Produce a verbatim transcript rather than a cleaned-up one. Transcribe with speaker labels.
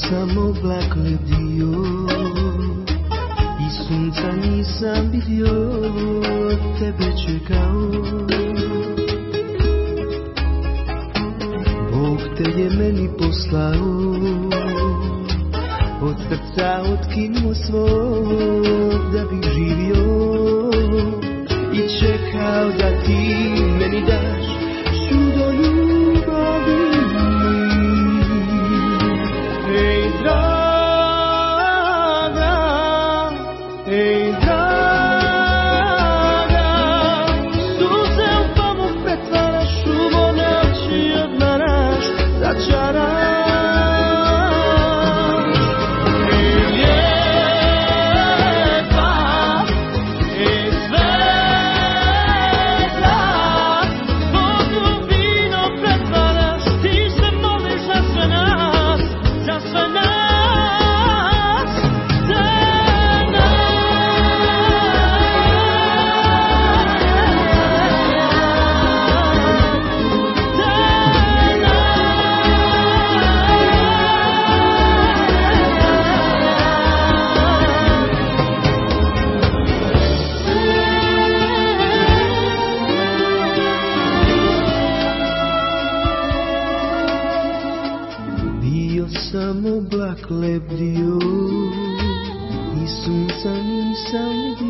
Speaker 1: sam oblak lebdio i sunca nisam vidio, tebe čekao. Bog te je meni poslao, od srca otkinuo svog da bih živio i čekao da ti meni daš čudo ljubavi. Ej draga, ej draga, suze u pamuk pretvaraš, u vode oči odmaraš, začaraš. Sam oblak lebdio i sunca nisam vidio.